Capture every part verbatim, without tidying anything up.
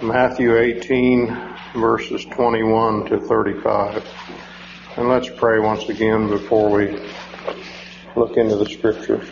Matthew eighteen, verses twenty-one to thirty-five. And let's pray once again before we look into the scriptures.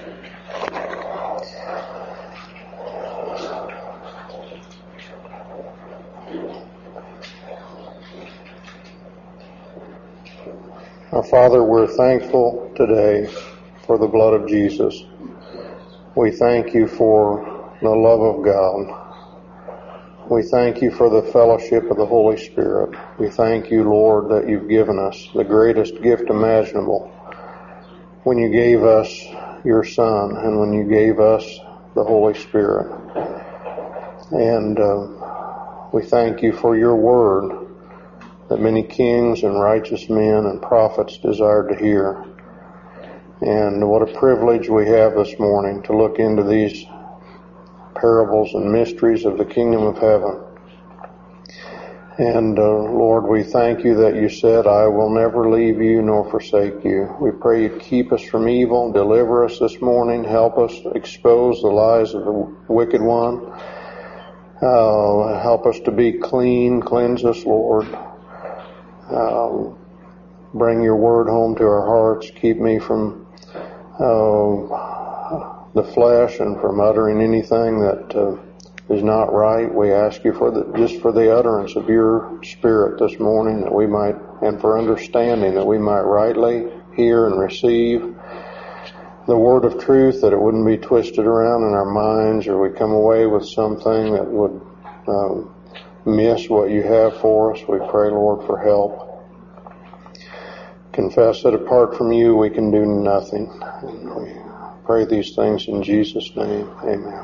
Our Father, we're thankful today for the blood of Jesus. We thank you for the love of God. We thank you for the fellowship of the Holy Spirit. We thank you, Lord, that you've given us the greatest gift imaginable when you gave us your Son and when you gave us the Holy Spirit. And uh, we thank you for your word that many kings and righteous men and prophets desired to hear. And what a privilege we have this morning to look into these parables and mysteries of the kingdom of heaven. And uh, Lord, we thank you that you said, I will never leave you nor forsake you. We pray you keep us from evil, deliver us this morning, help us expose the lies of the wicked one, uh, help us to be clean, cleanse us, Lord. Um, bring your word home to our hearts, keep me from uh, the flesh and from uttering anything that uh, is not right. We ask you for the, just for the utterance of your Spirit this morning, that we might, and for understanding, that we might rightly hear and receive the word of truth, that it wouldn't be twisted around in our minds, or we come away with something that would um, miss what you have for us. We pray, Lord, for help. Confess that apart from you we can do nothing. And we pray these things in Jesus' name. Amen.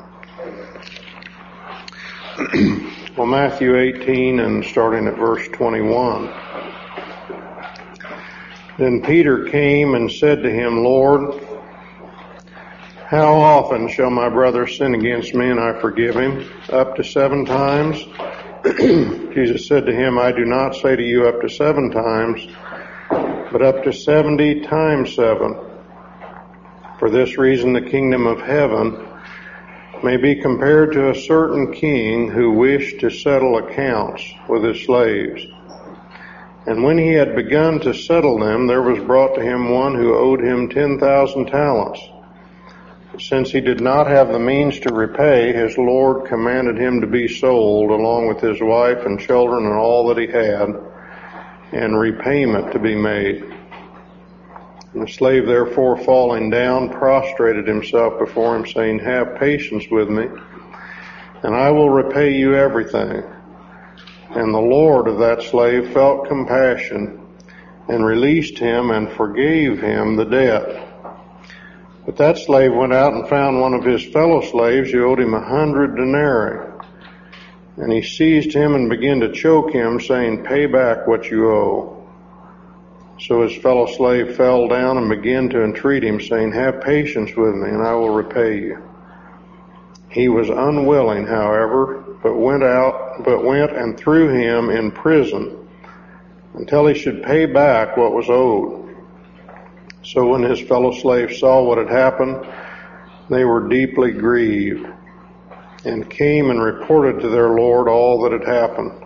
Well, Matthew eighteen, and starting at verse twenty-one. Then Peter came and said to him, Lord, how often shall my brother sin against me and I forgive him? Up to seven times? Jesus said to him, I do not say to you up to seven times, but up to seventy times seven. For this reason the kingdom of heaven may be compared to a certain king who wished to settle accounts with his slaves. And when he had begun to settle them, there was brought to him one who owed him ten thousand talents. Since he did not have the means to repay, his Lord commanded him to be sold, along with his wife and children and all that he had, and repayment to be made. And the slave therefore, falling down, prostrated himself before him, saying, have patience with me, and I will repay you everything. And the Lord of that slave felt compassion, and released him, and forgave him the debt. But that slave went out and found one of his fellow slaves who owed him a hundred denarii. And he seized him and began to choke him, saying, pay back what you owe. So his fellow slave fell down and began to entreat him, saying, have patience with me, and I will repay you. He was unwilling, however, but went out, but went and threw him in prison until he should pay back what was owed. So when his fellow slaves saw what had happened, they were deeply grieved, and came and reported to their Lord all that had happened.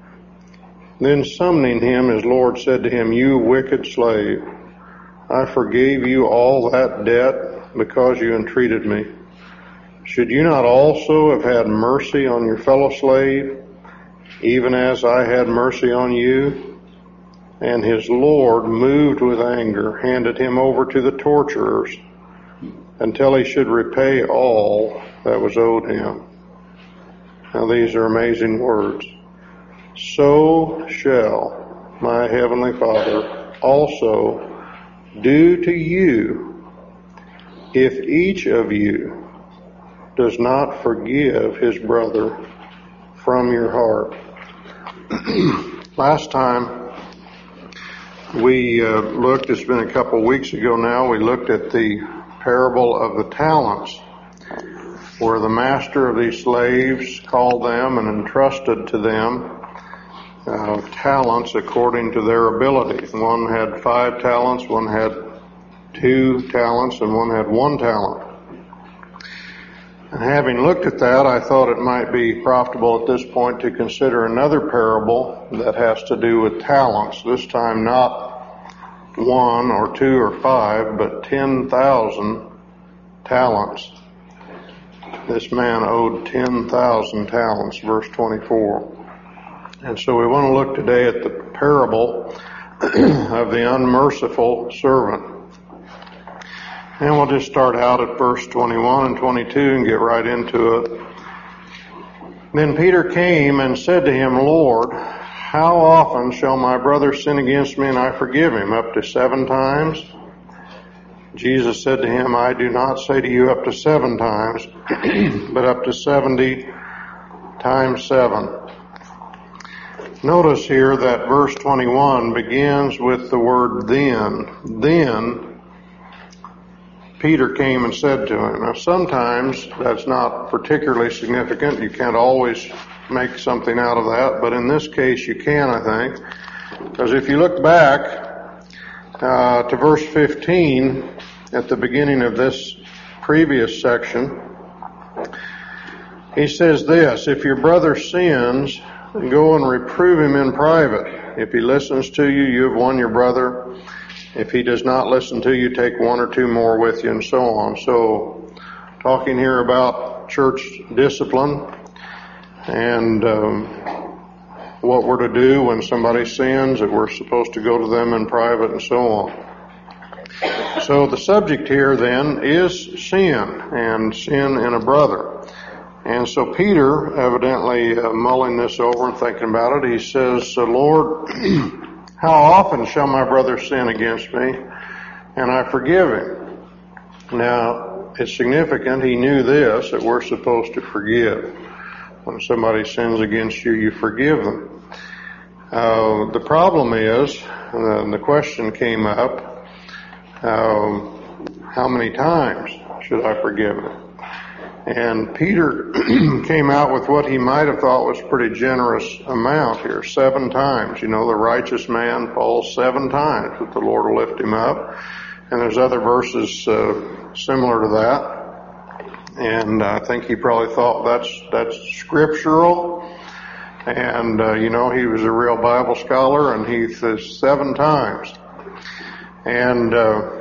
Then summoning him, his Lord said to him, you wicked slave, I forgave you all that debt because you entreated me. Should you not also have had mercy on your fellow slave, even as I had mercy on you? And his Lord, moved with anger, handed him over to the torturers until he should repay all that was owed him. Now these are amazing words. So shall my heavenly Father also do to you if each of you does not forgive his brother from your heart. Last time we uh, looked, it's been a couple of weeks ago now, we looked at the parable of the talents, where the master of these slaves called them and entrusted to them uh, talents according to their ability. One had five talents, one had two talents, and one had one talent. And having looked at that, I thought it might be profitable at this point to consider another parable that has to do with talents. This time not one or two or five, but ten thousand talents. This man owed ten thousand talents, verse twenty-four. And so we want to look today at the parable of the unmerciful servant. And we'll just start out at verse twenty-one and twenty-two and get right into it. Then Peter came and said to him, Lord, how often shall my brother sin against me and I forgive him? Up to seven times? Jesus said to him, I do not say to you up to seven times, but up to seventy times seven. Notice here that verse twenty-one begins with the word then. Then Peter came and said to him. Now sometimes that's not particularly significant. You can't always make something out of that, but in this case you can, I think. Because if you look back uh, to verse fifteen at the beginning of this previous section, he says this, if your brother sins, go and reprove him in private. If he listens to you, you have won your brother. If he does not listen to you, take one or two more with you, and so on. So, talking here about church discipline and um, what we're to do when somebody sins, that we're supposed to go to them in private, and so on. So the subject here then is sin, and sin in a brother. And so Peter, evidently uh, mulling this over and thinking about it, he says, Lord, how often shall my brother sin against me and I forgive him? Now, it's significant he knew this, that we're supposed to forgive. When somebody sins against you, you forgive them. Uh, the problem is, uh, the question came up, uh, how many times should I forgive them? And Peter came out with what he might have thought was a pretty generous amount here, seven times. You know, the righteous man falls seven times, but the Lord will lift him up. And there's other verses uh, similar to that. And I think he probably thought that's that's scriptural. And, uh, you know, he was a real Bible scholar, and he says seven times. And uh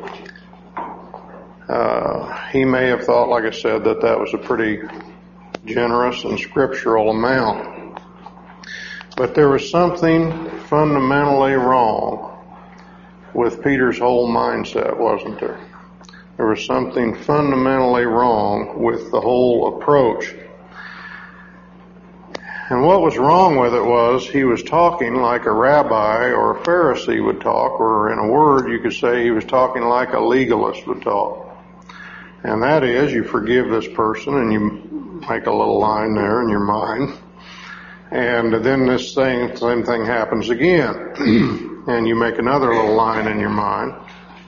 Uh, he may have thought, like I said, that that was a pretty generous and scriptural amount. But there was something fundamentally wrong with Peter's whole mindset, wasn't there? There was something fundamentally wrong with the whole approach. And what was wrong with it was he was talking like a rabbi or a Pharisee would talk, or in a word you could say he was talking like a legalist would talk. And that is, you forgive this person and you make a little line there in your mind. And then this same, same thing happens again. And you make another little line in your mind.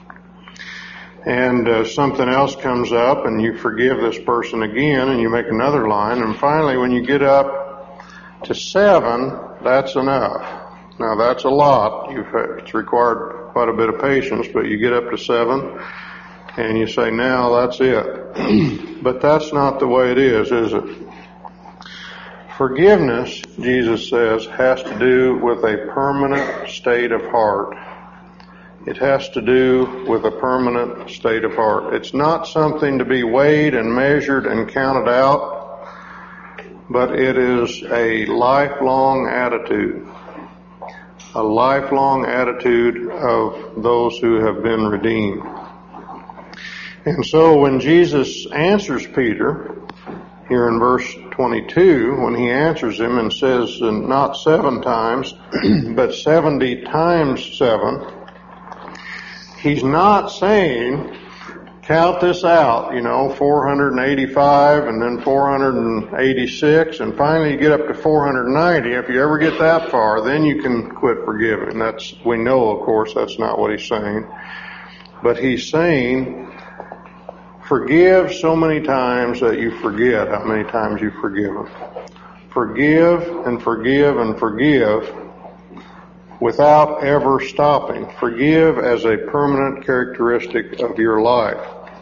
And uh, something else comes up and you forgive this person again and you make another line. And finally, when you get up to seven, that's enough. Now that's a lot. You've, it's required quite a bit of patience, but you get up to seven. And you say, now that's it. But that's not the way it is, is it? Forgiveness, Jesus says, has to do with a permanent state of heart. It has to do with a permanent state of heart. It's not something to be weighed and measured and counted out, but it is a lifelong attitude. A lifelong attitude of those who have been redeemed. And so when Jesus answers Peter, here in verse twenty-two, when he answers him and says not seven times, but seventy times seven, he's not saying, count this out, you know, four hundred eighty-five and then four hundred eighty-six, and finally you get up to four hundred ninety. If you ever get that far, then you can quit forgiving. That's, we know, of course, that's not what he's saying. But he's saying, forgive so many times that you forget how many times you've forgiven. Forgive and forgive and forgive without ever stopping. Forgive as a permanent characteristic of your life.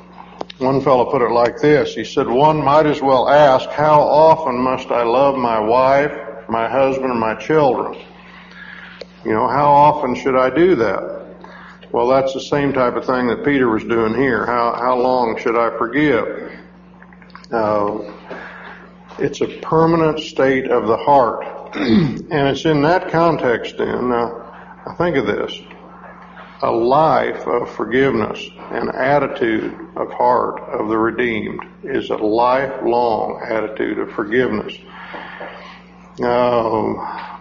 One fellow put it like this. He said, one might as well ask, how often must I love my wife, my husband, and my children? You know, how often should I do that? Well, that's the same type of thing that Peter was doing here. How, how long should I forgive? Uh, it's a permanent state of the heart. And it's in that context then, uh, think of this, a life of forgiveness, an attitude of heart of the redeemed is a lifelong attitude of forgiveness. Uh,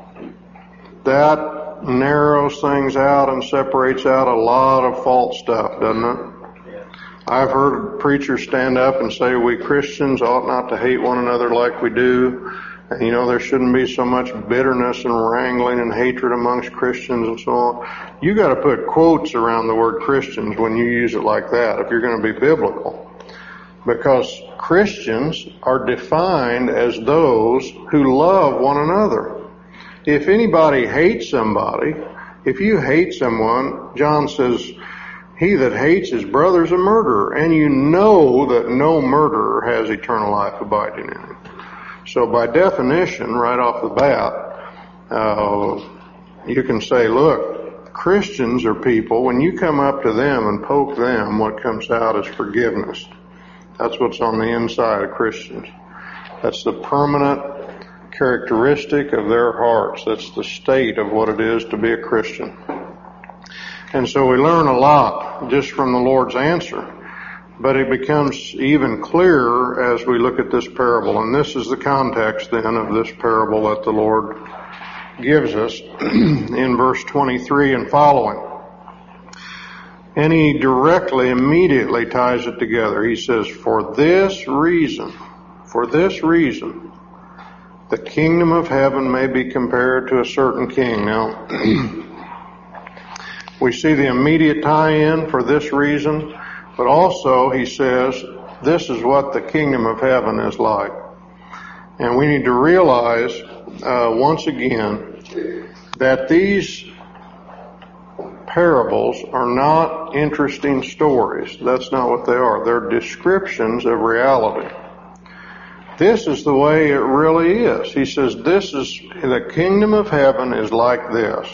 that narrows things out and separates out a lot of false stuff, doesn't it? I've heard preachers stand up and say we Christians ought not to hate one another like we do. And, you know, there shouldn't be so much bitterness and wrangling and hatred amongst Christians and so on. You got to put quotes around the word Christians when you use it like that if you're going to be biblical. Because Christians are defined as those who love one another. If anybody hates somebody, if you hate someone, John says, he that hates his brother is a murderer, and you know that no murderer has eternal life abiding in him. So by definition, right off the bat, uh, you can say, look, Christians are people, when you come up to them and poke them, what comes out is forgiveness. That's what's on the inside of Christians. That's the permanent characteristic of their hearts. That's the state of what it is to be a Christian. And so we learn a lot just from the Lord's answer. But it becomes even clearer as we look at this parable. And this is the context then of this parable that the Lord gives us in verse twenty-three and following. And he directly, immediately ties it together. He says, for this reason, for this reason, the kingdom of heaven may be compared to a certain king. Now, we see the immediate tie-in for this reason, but also he says, this is what the kingdom of heaven is like. And we need to realize, uh, once again, that these parables are not interesting stories. That's not what they are. They're descriptions of reality. This is the way it really is. He says, this is, the kingdom of heaven is like this.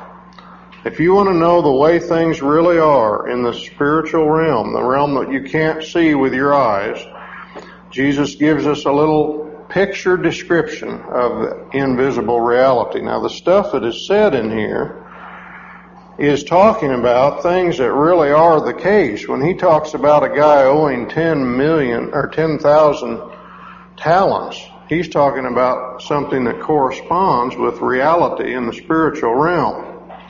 If you want to know the way things really are in the spiritual realm, the realm that you can't see with your eyes, Jesus gives us a little picture description of invisible reality. Now, the stuff that is said in here is talking about things that really are the case. When he talks about a guy owing ten million or ten thousand talents, he's talking about something that corresponds with reality in the spiritual realm.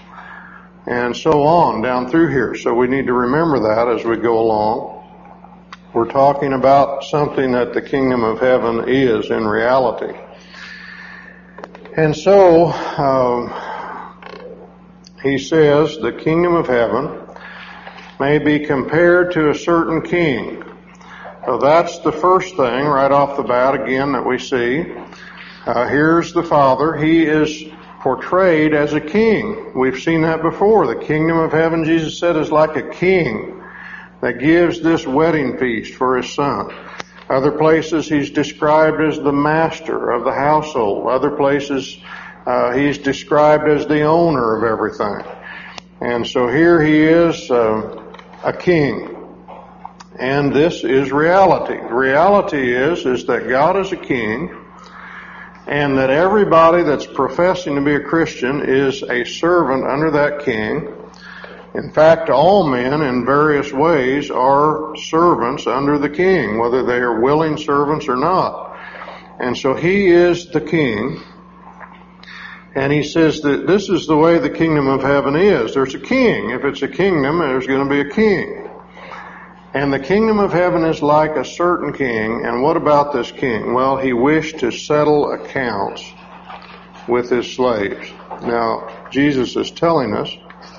And so on down through here. So we need to remember that as we go along. We're talking about something that the kingdom of heaven is in reality. And so, um, he says the kingdom of heaven may be compared to a certain king. So that's the first thing right off the bat again that we see. Uh, here's the Father. He is portrayed as a king. We've seen that before. The kingdom of heaven, Jesus said, is like a king that gives this wedding feast for his son. Other places he's described as the master of the household. Other places uh, he's described as the owner of everything. And so here he is uh, a king. And this is reality. The reality is, is that God is a king, and that everybody that's professing to be a Christian is a servant under that king. In fact, all men in various ways are servants under the king, whether they are willing servants or not. And so he is the king. And he says that this is the way the kingdom of heaven is. There's a king. If it's a kingdom, there's going to be a king. And the kingdom of heaven is like a certain king. And what about this king? Well, he wished to settle accounts with his slaves. Now, Jesus is telling us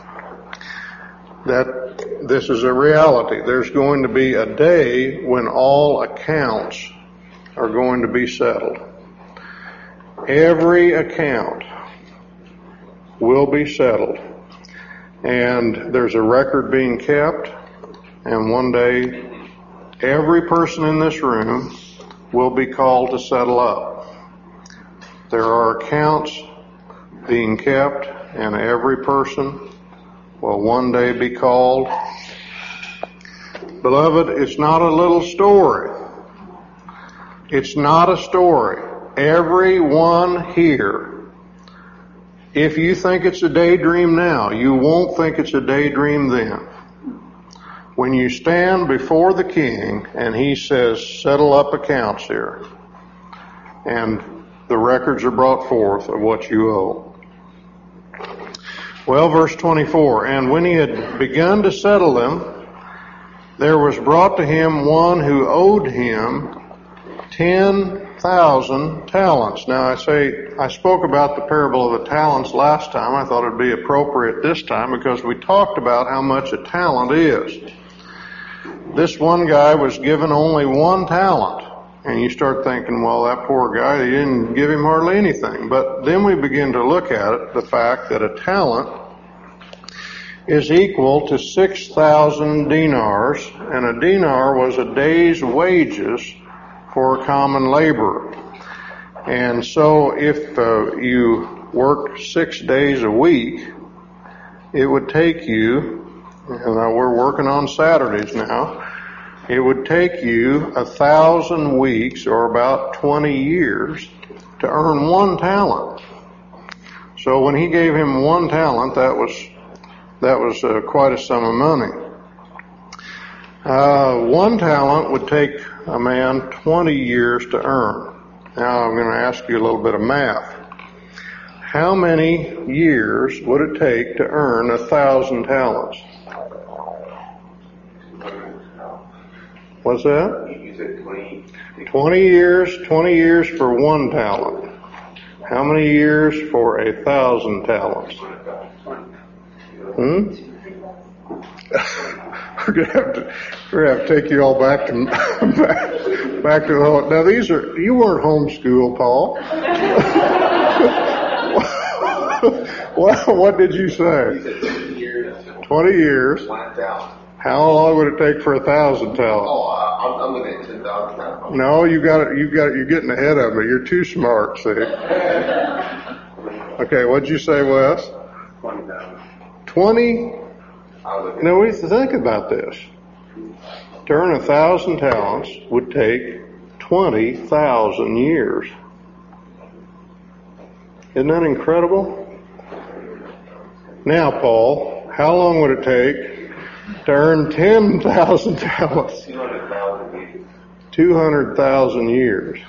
that this is a reality. There's going to be a day when all accounts are going to be settled. Every account will be settled. And there's a record being kept. And one day, every person in this room will be called to settle up. There are accounts being kept, and every person will one day be called. Beloved, it's not a little story. It's not a story. Everyone here, if you think it's a daydream now, you won't think it's a daydream then. When you stand before the king and he says, settle up accounts here, and the records are brought forth of what you owe. Well, verse twenty-four, and when he had begun to settle them, there was brought to him one who owed him ten thousand talents. Now I say, I spoke about the parable of the talents last time. I thought it'd be appropriate this time because we talked about how much a talent is. This one guy was given only one talent. And you start thinking, well, that poor guy, they didn't give him hardly anything. But then we begin to look at it, the fact that a talent is equal to six thousand dinars, and a dinar was a day's wages for a common laborer. And so if uh, you worked six days a week, it would take you, and we're working on Saturdays now, it would take you a thousand weeks, or about twenty years, to earn one talent. So when he gave him one talent, that was that was uh, quite a sum of money. Uh, one talent would take a man twenty years to earn. Now I'm going to ask you a little bit of math. How many years would it take to earn a thousand talents? What's that? You said twenty. twenty years, twenty years for one talent. How many years for a thousand talents? Hmm? We're gonna have to, we're gonna have to take you all back to back, back to the whole. Now these are, you weren't homeschooled, Paul. what, what did you say? You said twenty years. Twenty years. One thousand. How long would it take for a thousand talents? Oh, I'm, I'm looking at ten thousand. No, you got it. You got it. You're getting ahead of me. You're too smart. See. Okay, what'd you say, Wes? Twenty thousand. Twenty. Now we think about this. To earn a thousand talents would take twenty thousand years. Isn't that incredible? Now, Paul, how long would it take to earn ten thousand talents? Two hundred thousand years. Two hundred thousand years.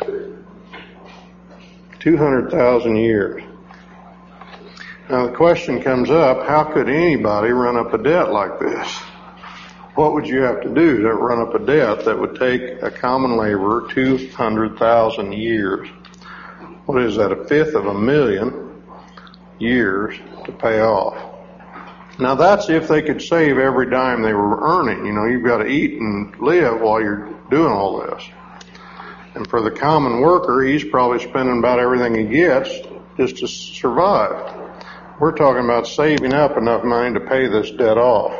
Two hundred thousand years. Now the question comes up, how could anybody run up a debt like this? What would you have to do to run up a debt that would take a common laborer two hundred thousand years? What is that, a fifth of a million years to pay off? Now that's if they could save every dime they were earning. You know, you've got to eat and live while you're doing all this. And for the common worker, he's probably spending about everything he gets just to survive. We're talking about saving up enough money to pay this debt off.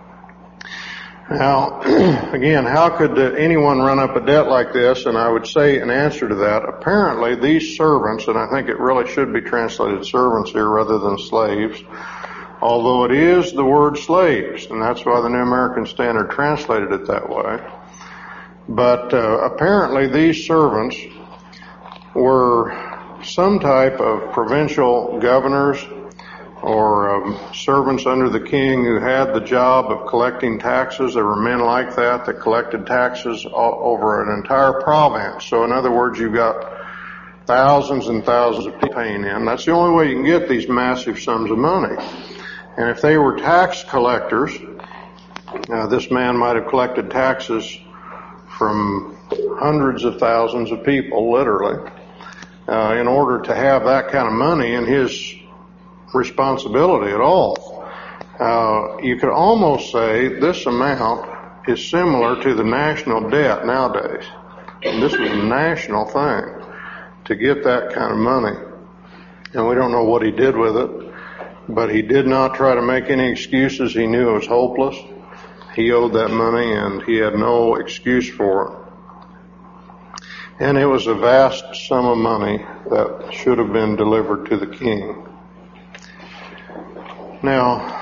Now, again, how could anyone run up a debt like this? And I would say in answer to that, apparently these servants, and I think it really should be translated servants here rather than slaves, although it is the word slaves, and that's why the New American Standard translated it that way. But uh, apparently these servants were some type of provincial governors or um, servants under the king who had the job of collecting taxes. There were men like that that collected taxes all over an entire province. So in other words, you've got thousands and thousands of people paying in. That's the only way you can get these massive sums of money. And if they were tax collectors, uh, this man might have collected taxes from hundreds of thousands of people, literally, uh, in order to have that kind of money in his responsibility at all. Uh, you could almost say this amount is similar to the national debt nowadays. And this was a national thing to get that kind of money. And we don't know what he did with it, but he did not try to make any excuses. He knew it was hopeless. he owed that money and he had no excuse for it. And it was a vast sum of money that should have been delivered to the king. Now,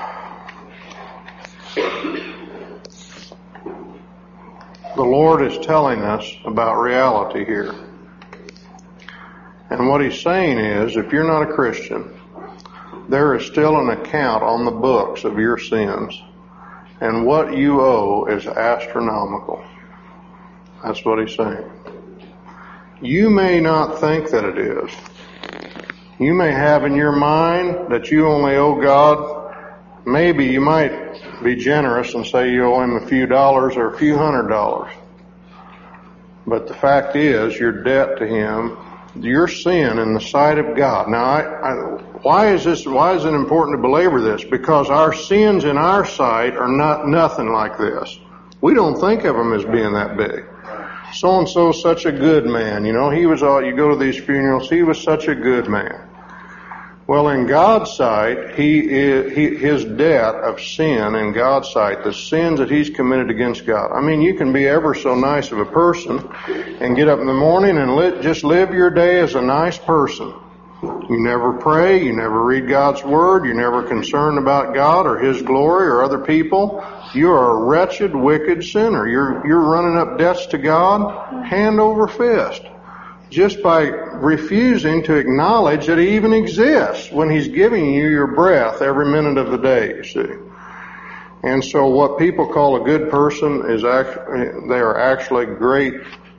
the Lord is telling us about reality here. And what he's saying is, if you're not a Christian, there is still an account on the books of your sins. And what you owe is astronomical. That's what he's saying. You may not think that it is. You may have in your mind that you only owe God. Maybe you might be generous and say you owe him a few dollars or a few hundred dollars. But the fact is, your debt to him, your sin in the sight of God. Now, I, I, why is this? Why is it important to belabor this? Because our sins in our sight are not nothing like this. We don't think of them as being that big. So and so, such a good man. You know, he was all. You go to these funerals. He was such a good man. Well, in God's sight, he is, he, his debt of sin in God's sight, the sins that he's committed against God. I mean, you can be ever so nice of a person and get up in the morning and li- just live your day as a nice person. You never pray, you never read God's Word, you're never concerned about God or His glory or other people. You are a wretched, wicked sinner. You're, you're running up debts to God hand over fist, just by refusing to acknowledge that He even exists when He's giving you your breath every minute of the day, you see. And so what people call a good person is actually, they are actually great,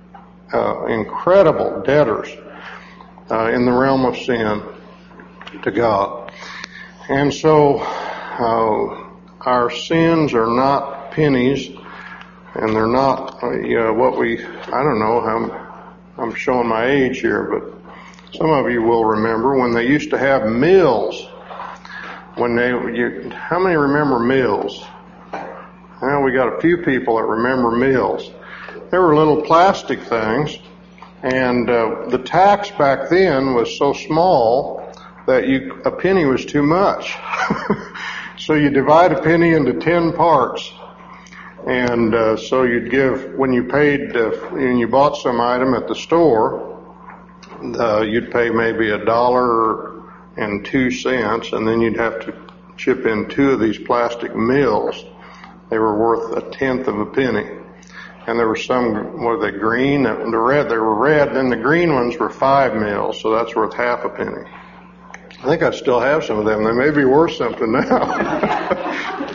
uh, incredible debtors uh, in the realm of sin to God. And so uh, our sins are not pennies, and they're not, uh, you know, what we, I don't know how, I'm showing my age here, but some of you will remember when they used to have mills. When they, you, how many remember mills? Well, we got a few people that remember mills. They were little plastic things, and uh, the tax back then was so small that you a penny was too much. So you divide a penny into ten parts. And uh, so you'd give, when you paid, uh, when you bought some item at the store, uh, you'd pay maybe a dollar and two cents, and then you'd have to chip in two of these plastic mills. They were worth a tenth of a penny. And there were some, what are they, green? The red, they were red, then the green ones were five mills, so that's worth half a penny. I think I still have some of them. They may be worth something now.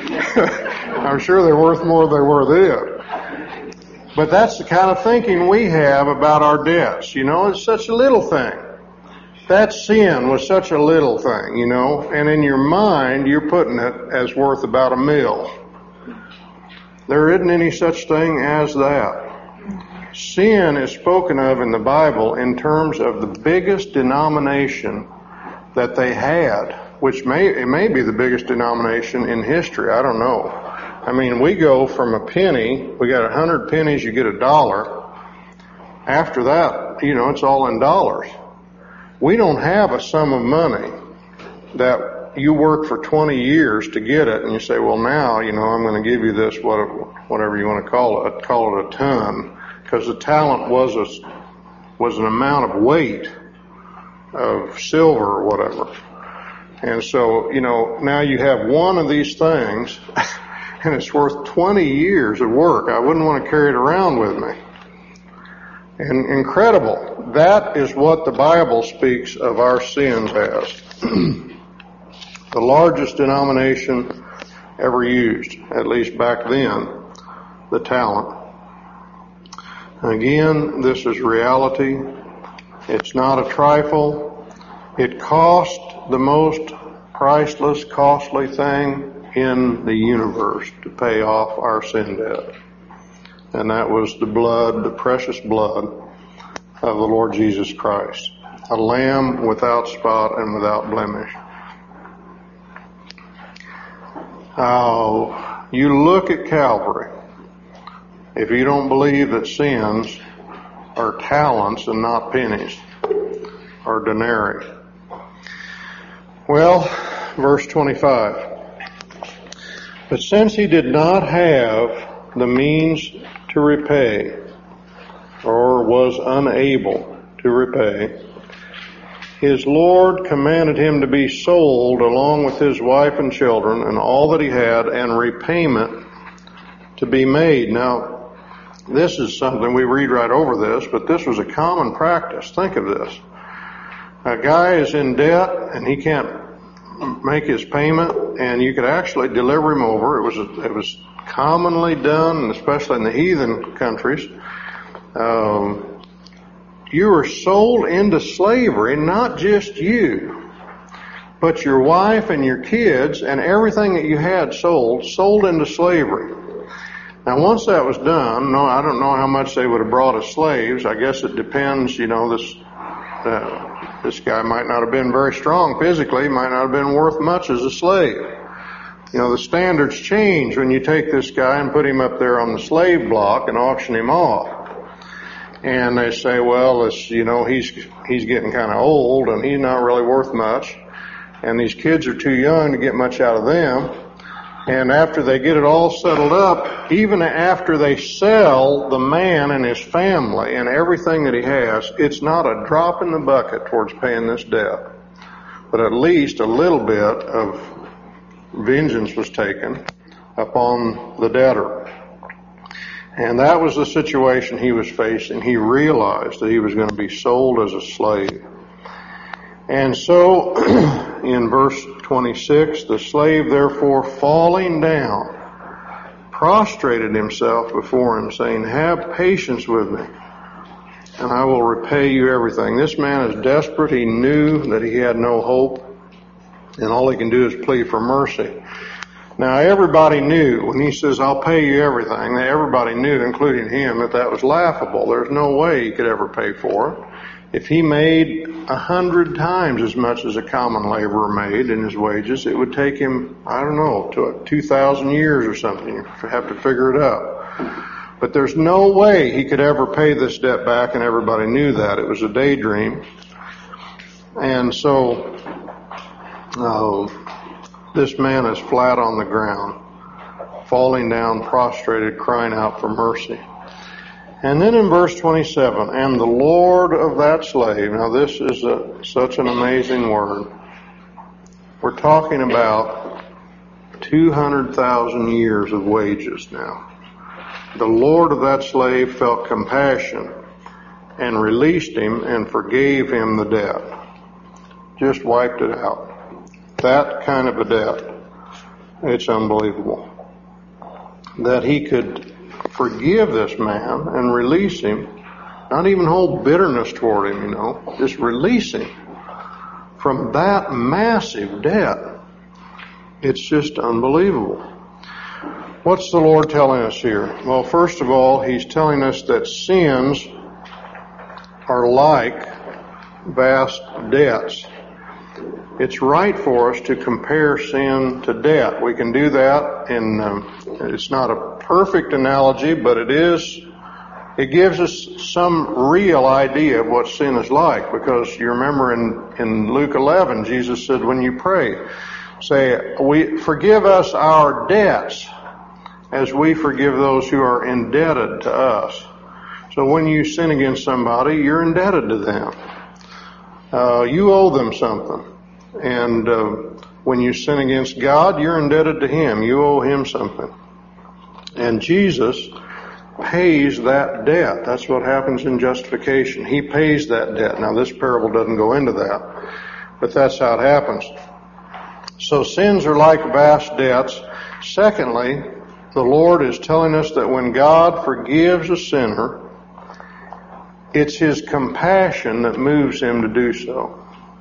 I'm sure they're worth more than they were then. But that's the kind of thinking we have about our debts. You know, it's such a little thing. That sin was such a little thing, you know, and in your mind, you're putting it as worth about a mill. There isn't any such thing as that. Sin is spoken of in the Bible in terms of the biggest denomination that they had, which may, it may be the biggest denomination in history. I don't know. I mean, we go from a penny, we got a hundred pennies, you get a dollar. After that, you know, it's all in dollars. We don't have a sum of money that you work for twenty years to get it, and you say, well, now, you know, I'm going to give you this, whatever you want to call it, call it a ton, because the talent was a, was an amount of weight of silver or whatever. And so, you know, now you have one of these things, and it's worth twenty years of work. I wouldn't want to carry it around with me. And incredible. That is what the Bible speaks of our sins as. The largest denomination ever used, at least back then, the talent. Again, this is reality. It's not a trifle. It cost the most priceless, costly thing in the universe to pay off our sin debt. And that was the blood, the precious blood of the Lord Jesus Christ. A lamb without spot and without blemish. Oh, you look at Calvary. If you don't believe that sins are talents and not pennies or denarii. Well, verse twenty-five. But since he did not have the means to repay, or was unable to repay, his Lord commanded him to be sold along with his wife and children and all that he had, and repayment to be made. Now, this is something, we read right over this, but this was a common practice. Think of this. A guy is in debt and he can't make his payment, and you could actually deliver him over. It was it was commonly done, especially in the heathen countries. Um, you were sold into slavery, not just you, but your wife and your kids and everything that you had sold, sold into slavery. Now, once that was done, no, I don't know how much they would have brought as slaves. I guess it depends. You know, this uh, this guy might not have been very strong physically, might not have been worth much as a slave. You know, the standards change when you take this guy and put him up there on the slave block and auction him off. And they say, well, it's, you know, he's he's getting kind of old and he's not really worth much, and these kids are too young to get much out of them. And after they get it all settled up, even after they sell the man and his family and everything that he has, it's not a drop in the bucket towards paying this debt. But at least a little bit of vengeance was taken upon the debtor. And that was the situation he was facing. He realized that he was going to be sold as a slave. And so, in verse twenty-six, the slave therefore falling down, prostrated himself before him, saying, have patience with me, and I will repay you everything. This man is desperate. He knew that he had no hope, and all he can do is plead for mercy. Now, everybody knew when he says, I'll pay you everything, everybody knew, including him, that that was laughable. There's no way he could ever pay for it. If he made a hundred times as much as a common laborer made in his wages, it would take him, I don't know, to two thousand years or something. You have to figure it out. But there's no way he could ever pay this debt back, and everybody knew that. It was a daydream. And so, uh, this man is flat on the ground, falling down, prostrated, crying out for mercy. And then in verse twenty-seven, and the Lord of that slave, now this is a, such an amazing word. We're talking about two hundred thousand years of wages now. The Lord of that slave felt compassion and released him and forgave him the debt. Just wiped it out. That kind of a debt. It's unbelievable. That he could forgive this man and release him, not even hold bitterness toward him, you know, just release him from that massive debt. It's just unbelievable. What's the Lord telling us here? Well, first of all, He's telling us that sins are like vast debts. It's right for us to compare sin to debt. We can do that, and um, it's not a perfect analogy, but it is. It gives us some real idea of what sin is like, because you remember in, in Luke eleven, Jesus said, when you pray, say, "We forgive us our debts as we forgive those who are indebted to us." So when you sin against somebody, you're indebted to them. Uh, you owe them something. And uh, when you sin against God, you're indebted to Him. You owe Him something. And Jesus pays that debt. That's what happens in justification. He pays that debt. Now, this parable doesn't go into that, but that's how it happens. So sins are like vast debts. Secondly, the Lord is telling us that when God forgives a sinner, it's His compassion that moves Him to do so.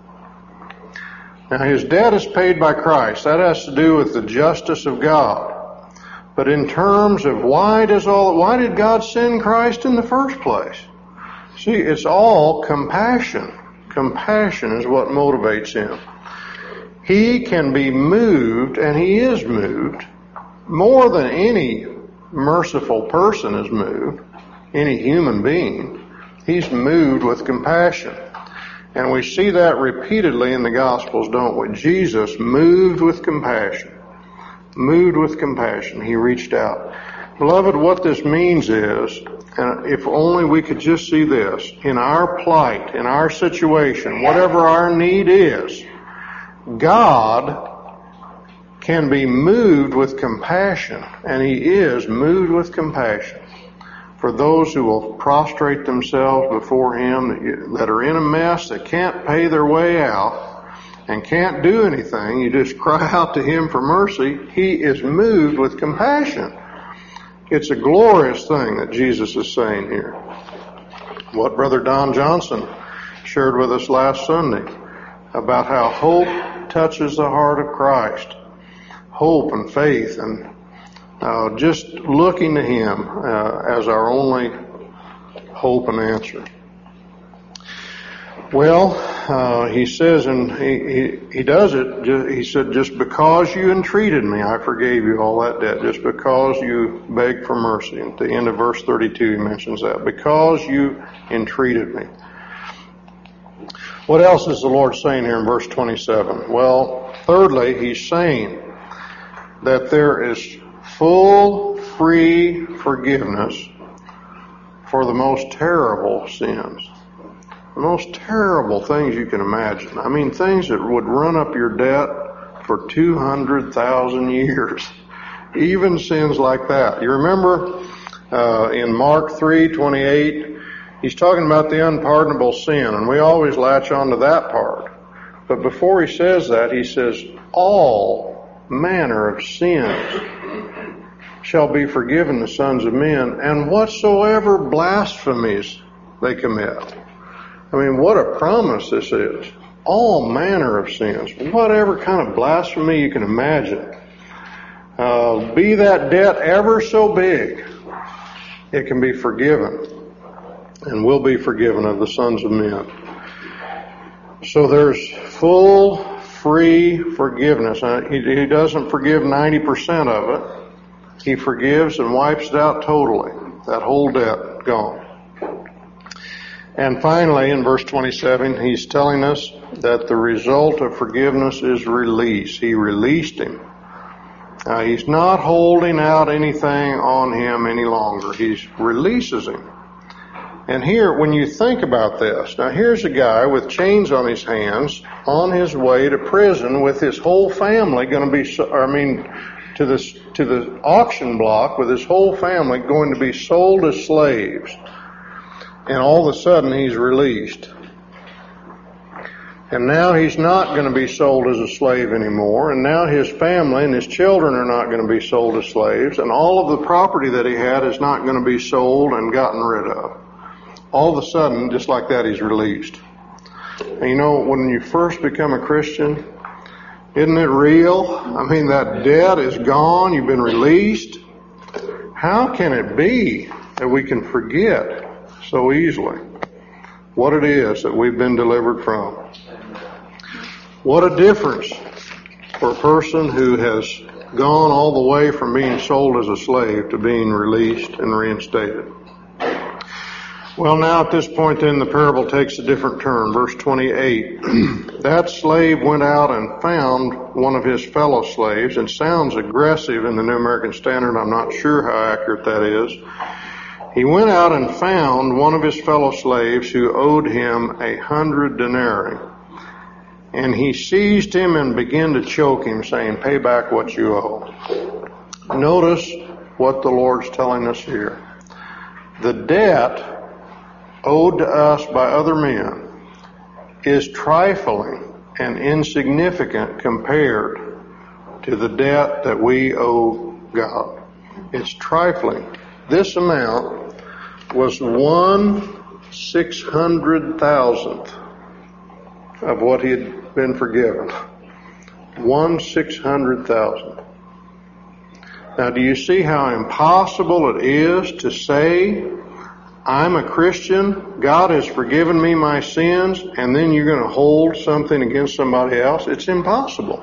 Now, his debt is paid by Christ. That has to do with the justice of God. But in terms of why does all, why did God send Christ in the first place? See, it's all compassion. Compassion is what motivates Him. He can be moved, and He is moved, more than any merciful person is moved, any human being. He's moved with compassion. And we see that repeatedly in the Gospels, don't we? Jesus moved with compassion. moved with compassion, he reached out. Beloved, what this means is, and if only we could just see this, in our plight, in our situation, whatever our need is, God can be moved with compassion, and he is moved with compassion for those who will prostrate themselves before him, that are in a mess, that can't pay their way out and can't do anything. You just cry out to him for mercy. He is moved with compassion. It's a glorious thing that Jesus is saying here. What Brother Don Johnson shared with us last Sunday about how hope touches the heart of Christ. Hope and faith, and uh, just looking to him uh, as our only hope and answer. Well, uh, he says, and he, he, he does it, he said, just because you entreated me, I forgave you all that debt. Just because you begged for mercy. At the end of verse thirty-two, he mentions that. Because you entreated me. What else is the Lord saying here in verse twenty-seven? Well, thirdly, he's saying that there is full, free forgiveness for the most terrible sins. The most terrible things you can imagine. I mean, things that would run up your debt for two hundred thousand years. Even sins like that. You remember uh, in Mark three twenty-eight, he's talking about the unpardonable sin, and we always latch on to that part. But before he says that, he says, all manner of sins shall be forgiven the sons of men, and whatsoever blasphemies they commit. I mean, what a promise this is. All manner of sins, whatever kind of blasphemy you can imagine. Uh, be that debt ever so big, it can be forgiven and will be forgiven of the sons of men. So there's full, free forgiveness. Uh, he, he doesn't forgive ninety percent of it. He forgives and wipes it out totally. That whole debt gone. And finally, in verse twenty-seven, he's telling us that the result of forgiveness is release. He released him. Uh, he's not holding out anything on him any longer. He releases him. And here, when you think about this, now here's a guy with chains on his hands on his way to prison with his whole family going to be, I mean, to this, to the auction block with his whole family going to be sold as slaves. And all of a sudden he's released. And now he's not going to be sold as a slave anymore. And now his family and his children are not going to be sold as slaves. And all of the property that he had is not going to be sold and gotten rid of. All of a sudden, just like that, he's released. And you know, when you first become a Christian, isn't it real? I mean, that debt is gone. You've been released. How can it be that we can forget so easily what it is that we've been delivered from? What a difference for a person who has gone all the way from being sold as a slave to being released and reinstated. Well, now at this point then the parable takes a different turn. Verse twenty-eight. That slave went out and found one of his fellow slaves, and sounds aggressive in the New American Standard. I'm not sure how accurate that is. He went out and found one of his fellow slaves who owed him a hundred denarii. And he seized him and began to choke him, saying, pay back what you owe. Notice what the Lord's telling us here. The debt owed to us by other men is trifling and insignificant compared to the debt that we owe God. It's trifling. This amount was one six hundred thousandth of what he had been forgiven. One six hundred thousandth. Now, do you see how impossible it is to say, I'm a Christian, God has forgiven me my sins, and then you're going to hold something against somebody else? It's impossible.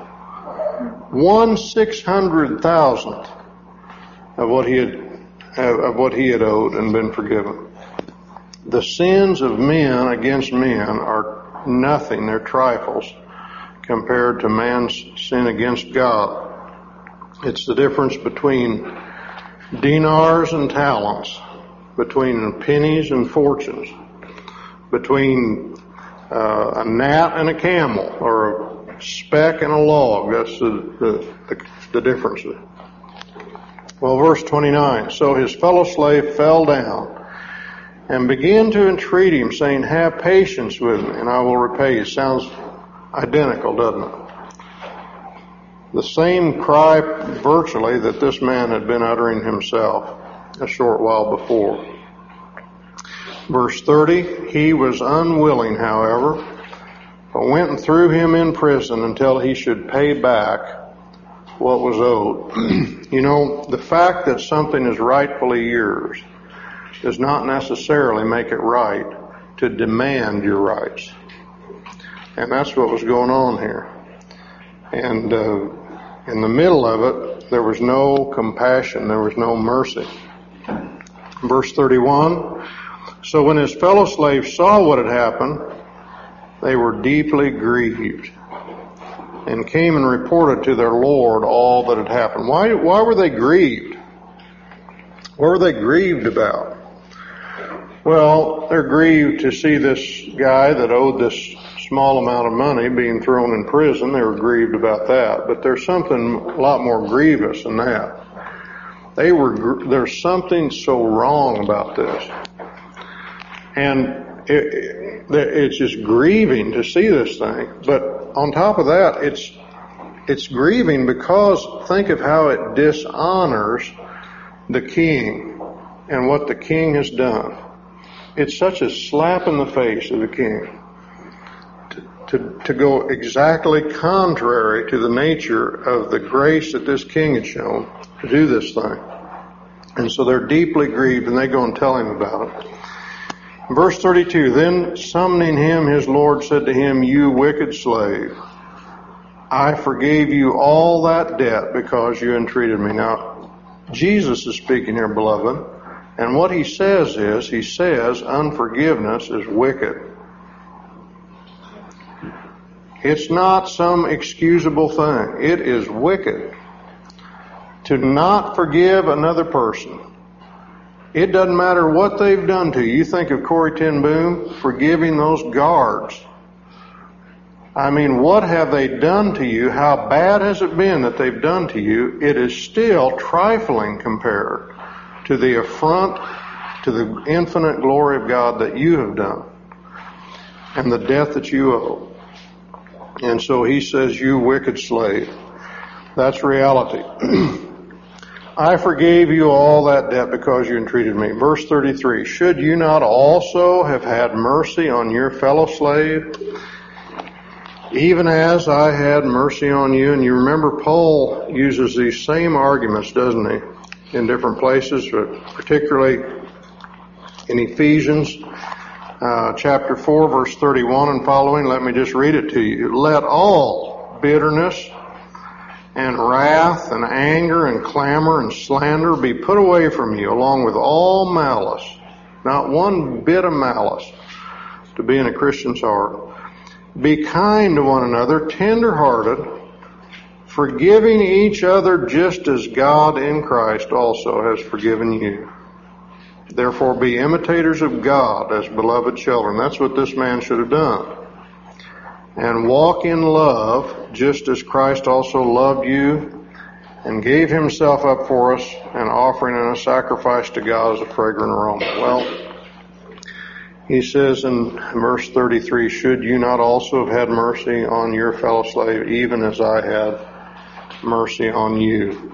One six hundred thousandth of what he had of what he had owed and been forgiven. The sins of men against men are nothing; they're trifles compared to man's sin against God. It's the difference between dinars and talents, between pennies and fortunes, between uh, a gnat and a camel, or a speck and a log. That's the, the, the, the difference. Well, verse twenty-nine, so his fellow slave fell down and began to entreat him, saying, have patience with me, and I will repay you. Sounds identical, doesn't it? The same cry virtually that this man had been uttering himself a short while before. Verse thirty, he was unwilling, however, but went and threw him in prison until he should pay back what was owed. You know, the fact that something is rightfully yours does not necessarily make it right to demand your rights. And that's what was going on here. And uh, in the middle of it, there was no compassion, there was no mercy. Verse thirty-one, so when his fellow slaves saw what had happened, they were deeply grieved and came and reported to their Lord all that had happened. Why, why were they grieved? What were they grieved about? Well, they're grieved to see this guy that owed this small amount of money being thrown in prison. They were grieved about that. But there's something a lot more grievous than that. They were, there's something so wrong about this. And it, it, it's just grieving to see this thing. But on top of that, it's, it's grieving because think of how it dishonors the king and what the king has done. It's such a slap in the face of the king to, to, to go exactly contrary to the nature of the grace that this king had shown to do this thing. And so they're deeply grieved, and they go and tell him about it. Verse thirty-two, then summoning him, his Lord said to him, you wicked slave, I forgave you all that debt because you entreated me. Now, Jesus is speaking here, beloved. And what he says is, he says unforgiveness is wicked. It's not some excusable thing. It is wicked to not forgive another person. It doesn't matter what they've done to you. You think of Corrie ten Boom forgiving those guards. I mean, what have they done to you? How bad has it been that they've done to you? It is still trifling compared to the affront to the infinite glory of God that you have done and the debt that you owe. And so he says, you wicked slave. That's reality. I forgave you all that debt because you entreated me. Verse thirty-three, should you not also have had mercy on your fellow slave, even as I had mercy on you? And you remember Paul uses these same arguments, doesn't he? In different places, but particularly in Ephesians uh, chapter four, verse thirty-one and following. Let me just read it to you. Let all bitterness and wrath and anger and clamor and slander be put away from you, along with all malice. Not one bit of malice to be in a Christian's heart. Be kind to one another, tender-hearted, forgiving each other just as God in Christ also has forgiven you. Therefore be imitators of God as beloved children. That's what this man should have done. And walk in love just as Christ also loved you and gave himself up for us, an offering and a sacrifice to God as a fragrant aroma. Well, he says in verse thirty-three, should you not also have had mercy on your fellow slave, even as I had mercy on you?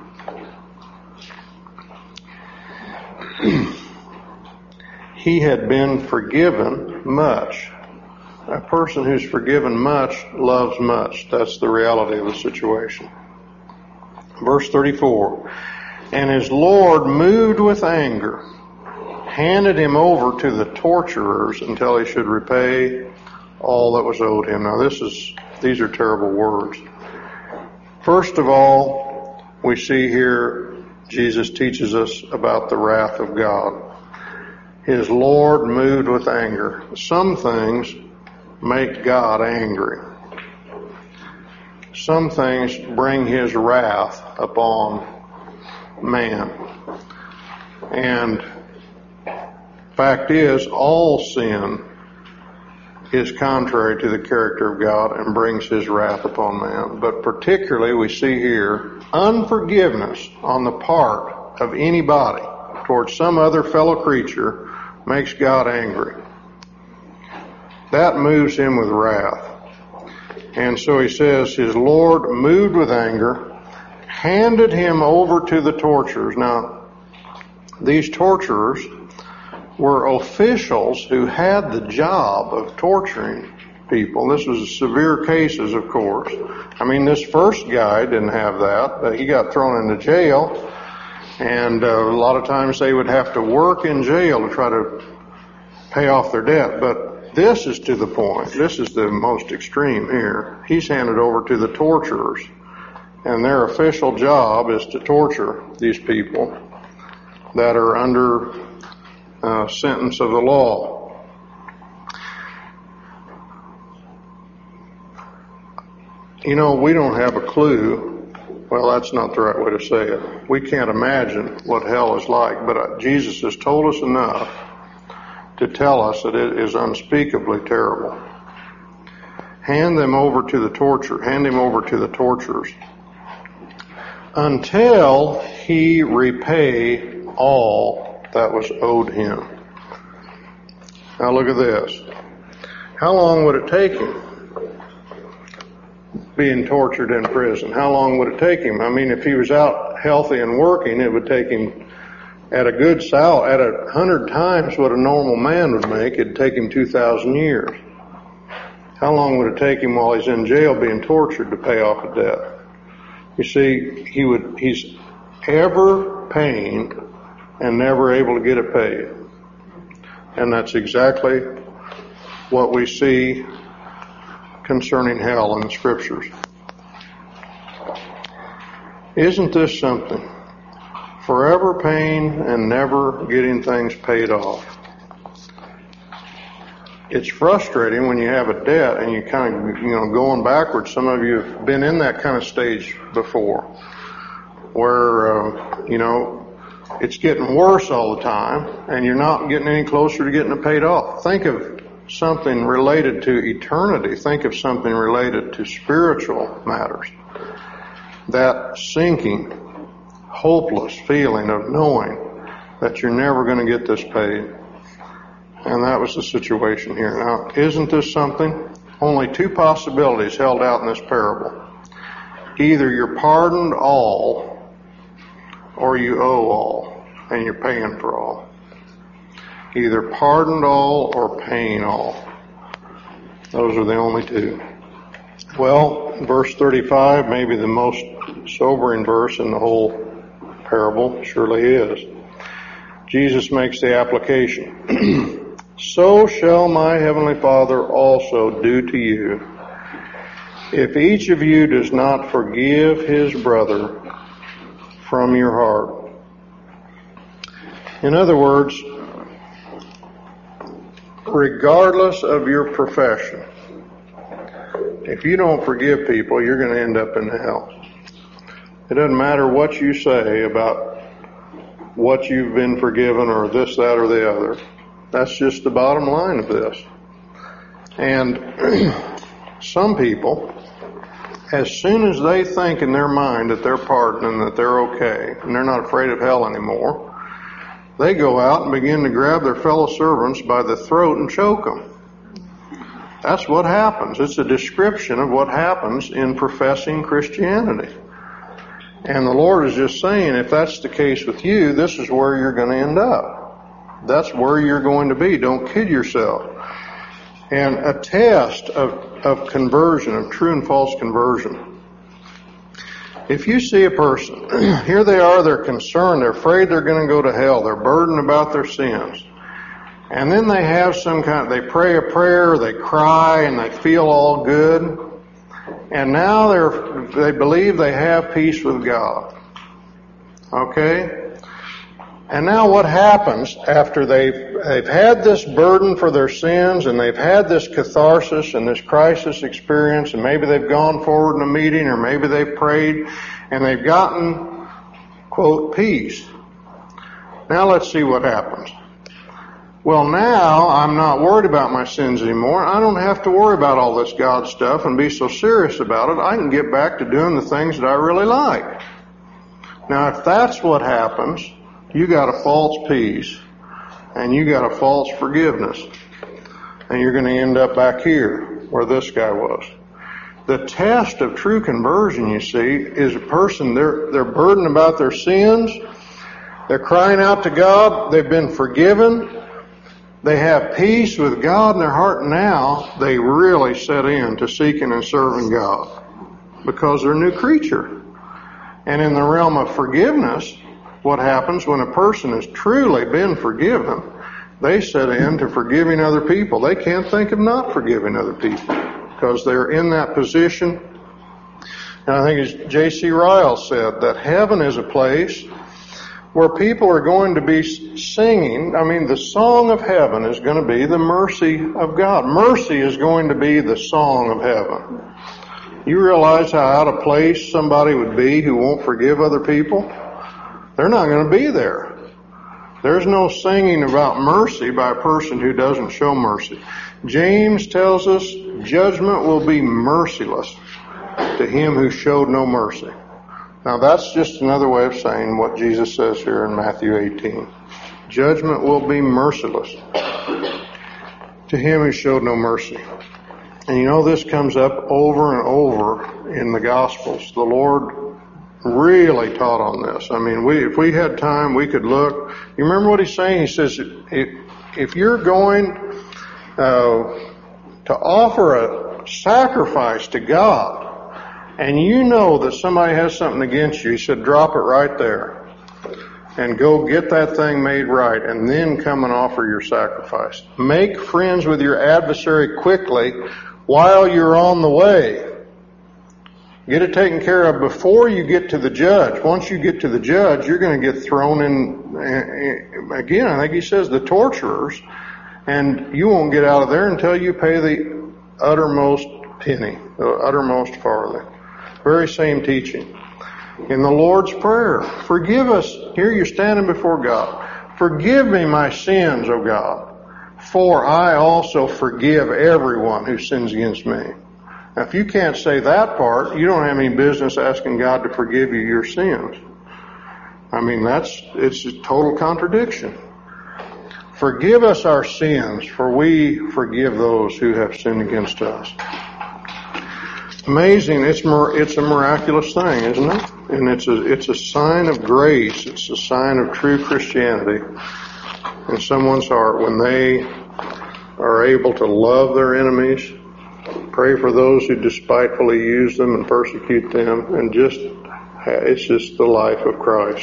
He had been forgiven much. A person who's forgiven much loves much. That's the reality of the situation. Verse thirty-four, and his Lord, moved with anger, handed him over to the torturers until he should repay all that was owed him. Now this is, these are terrible words. First of all, we see here Jesus teaches us about the wrath of God. His Lord moved with anger. Some things make God angry. some things bring his wrath upon man. And fact is, all sin is contrary to the character of God and brings his wrath upon man. But particularly we see here unforgiveness on the part of anybody towards some other fellow creature makes God angry. That moves him with wrath. And so he says, his Lord, moved with anger, handed him over to the torturers. Now, these torturers were officials who had the job of torturing people. This was severe cases, of course. I mean, this first guy didn't have that. He got thrown into jail, and uh, a lot of times they would have to work in jail to try to pay off their debt. But this is to the point. This is the most extreme here. He's handed over to the torturers, and their official job is to torture these people that are under uh, sentence of the law. You know, we don't have a clue. Well, that's not the right way to say it. We can't imagine what hell is like, but uh, Jesus has told us enough to tell us that it is unspeakably terrible. Hand them over to the torture. Hand him over to the torturers until he repay all that was owed him. Now look at this. How long would it take him being tortured in prison? How long would it take him? I mean, if he was out healthy and working, it would take him at a good salary, at a hundred times what a normal man would make, it'd take him two thousand years. How long would it take him while he's in jail being tortured to pay off a debt? You see, he would, he's ever paying and never able to get it paid. And that's exactly what we see concerning hell in the scriptures. Isn't this something? Forever paying and never getting things paid off. It's frustrating when you have a debt and you kind of, you know, going backwards. Some of you have been in that kind of stage before where, uh, you know, it's getting worse all the time and you're not getting any closer to getting it paid off. Think of something related to eternity. Think of something related to spiritual matters. That sinking, hopeless feeling of knowing that you're never going to get this paid. And that was the situation here. Now, isn't this something? Only two possibilities held out in this parable. Either you're pardoned all, or you owe all, and you're paying for all. Either pardoned all or paying all. Those are the only two. Well, verse thirty-five, maybe the most sobering verse in the whole parable, surely is. Jesus makes the application. So shall my heavenly Father also do to you, if each of you does not forgive his brother from your heart. In other words, regardless of your profession, if you don't forgive people, you're going to end up in hell. It doesn't matter what you say about what you've been forgiven or this, that, or the other. That's just the bottom line of this. And some people, as soon as they think in their mind that they're pardoned and that they're okay, and they're not afraid of hell anymore, they go out and begin to grab their fellow servants by the throat and choke them. That's what happens. It's a description of what happens in professing Christianity. And the Lord is just saying, if that's the case with you, this is where you're going to end up. That's where you're going to be. Don't kid yourself. And a test of, of conversion, of true and false conversion. If you see a person, here they are, they're concerned, they're afraid they're going to go to hell, they're burdened about their sins. And then they have some kind, they pray a prayer, they cry, and they feel all good. And now they're, they believe they have peace with God. Okay? And now what happens after they've, they've had this burden for their sins and they've had this catharsis and this crisis experience, and maybe they've gone forward in a meeting or maybe they've prayed and they've gotten, quote, peace. Now let's see what happens. Well, now I'm not worried about my sins anymore. I don't have to worry about all this God stuff and be so serious about it. I can get back to doing the things that I really like. Now, if that's what happens, you got a false peace and you got a false forgiveness. And you're going to end up back here where this guy was. The test of true conversion, you see, is a person, they're, they're burdened about their sins. They're crying out to God. They've been forgiven. They have peace with God in their heart. Now they really set in to seeking and serving God because they're a new creature. And in the realm of forgiveness, what happens when a person has truly been forgiven, they set in to forgiving other people. They can't think of not forgiving other people because they're in that position. And I think as J C Ryle said, that heaven is a place where people are going to be singing. I mean, the song of heaven is going to be the mercy of God. Mercy is going to be the song of heaven. You realize how out of place somebody would be who won't forgive other people? They're not going to be there. There's no singing about mercy by a person who doesn't show mercy. James tells us judgment will be merciless to him who showed no mercy. Now that's just another way of saying what Jesus says here in Matthew eighteen. Judgment will be merciless to him who showed no mercy. And you know, this comes up over and over in the Gospels. The Lord really taught on this. I mean, we, if we had time, we could look. You remember what he's saying? He says, if, if you're going uh, to offer a sacrifice to God, and you know that somebody has something against you, he said, drop it right there. And go get that thing made right, and then come and offer your sacrifice. Make friends with your adversary quickly while you're on the way. Get it taken care of before you get to the judge. Once you get to the judge, you're going to get thrown in, again, I think he says the torturers, and you won't get out of there until you pay the uttermost penny, the uttermost farthing. Very same teaching. In the Lord's Prayer, forgive us. Here you're standing before God. Forgive me my sins, O God, for I also forgive everyone who sins against me. Now, if you can't say that part, you don't have any business asking God to forgive you your sins. I mean, that's, it's a total contradiction. Forgive us our sins, for we forgive those who have sinned against us. Amazing. It's it's a miraculous thing, isn't it? And it's a, it's a sign of grace. It's a sign of true Christianity in someone's heart when they are able to love their enemies, pray for those who despitefully use them and persecute them, and just, it's just the life of Christ.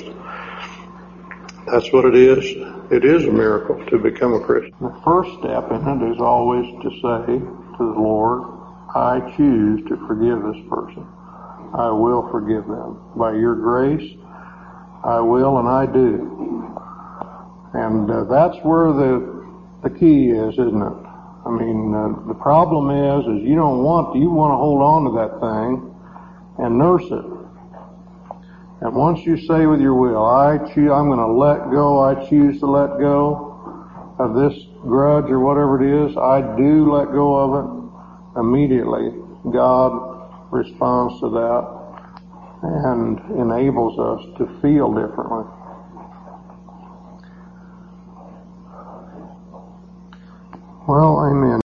That's what it is. It is a miracle to become a Christian. The first step in it is always to say to the Lord, I choose to forgive this person. I will forgive them. By your grace, I will and I do. And uh, that's where the the key is, isn't it? I mean, uh, the problem is, is you don't want, you want to hold on to that thing and nurse it. And once you say with your will, I choose, I'm going to let go, I choose to let go of this grudge or whatever it is, I do let go of it. Immediately, God responds to that and enables us to feel differently. Well, amen.